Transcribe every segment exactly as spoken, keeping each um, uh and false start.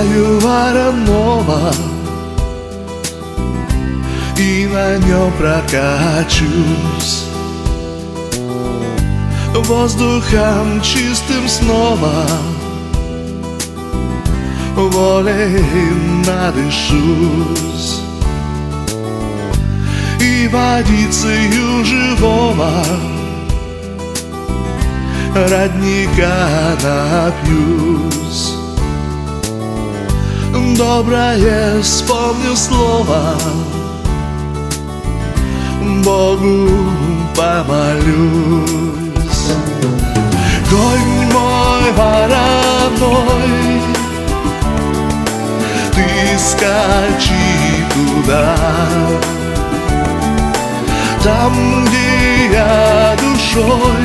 Знаю Воронова и на нем прокачусь воздухом чистым снова, волей надышусь и водицею живого родника напьюсь. Доброе вспомню слово, Богу помолюсь. Конь мой вороной, ты скачи туда, там, где я душой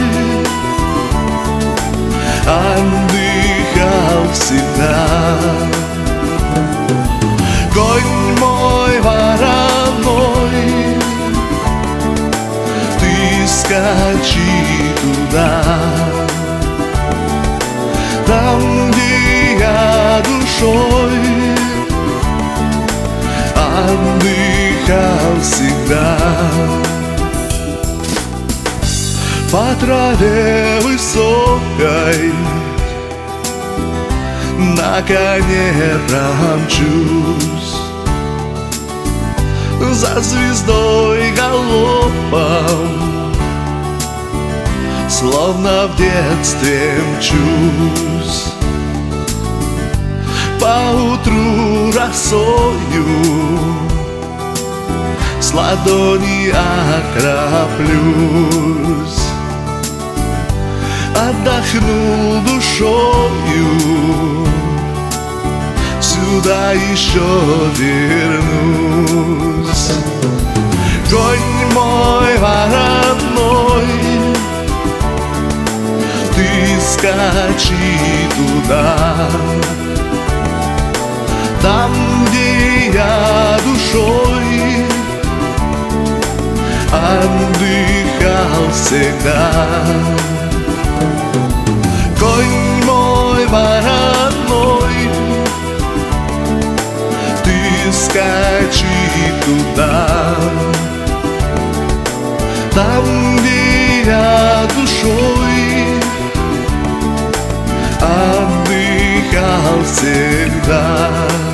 отдыхал всегда. Конь мой вороной, ты скачи туда, там, где я душой отдыхал всегда. По траве высокой на коне промчусь, за звездой галопом, словно в детстве мчусь. Поутру росою с ладони окроплюсь, отдохнул душою, сюда еще вернусь. Конь мой вороной, ты скачи туда, там, где я душой отдыхал всегда. Конь мой вороной, ты скачи туда, там, где я душой отдыхал всегда.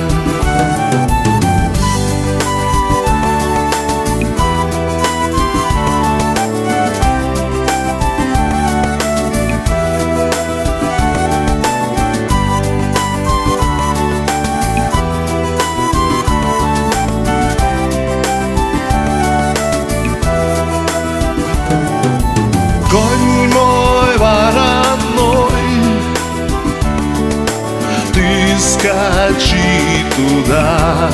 Конь мой вороной, ты скачи туда,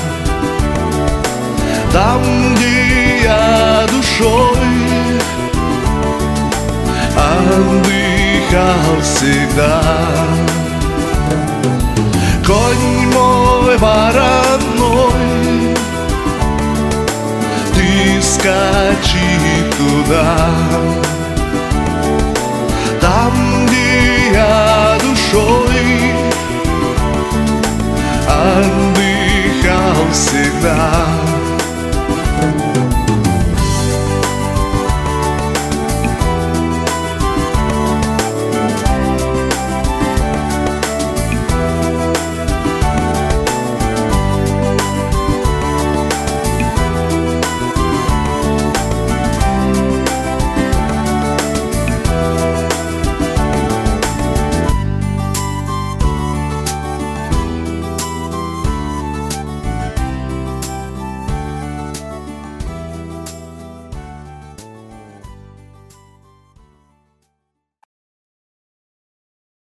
там, где я душой отдыхал всегда. Конь мой вороной, ты скачи туда,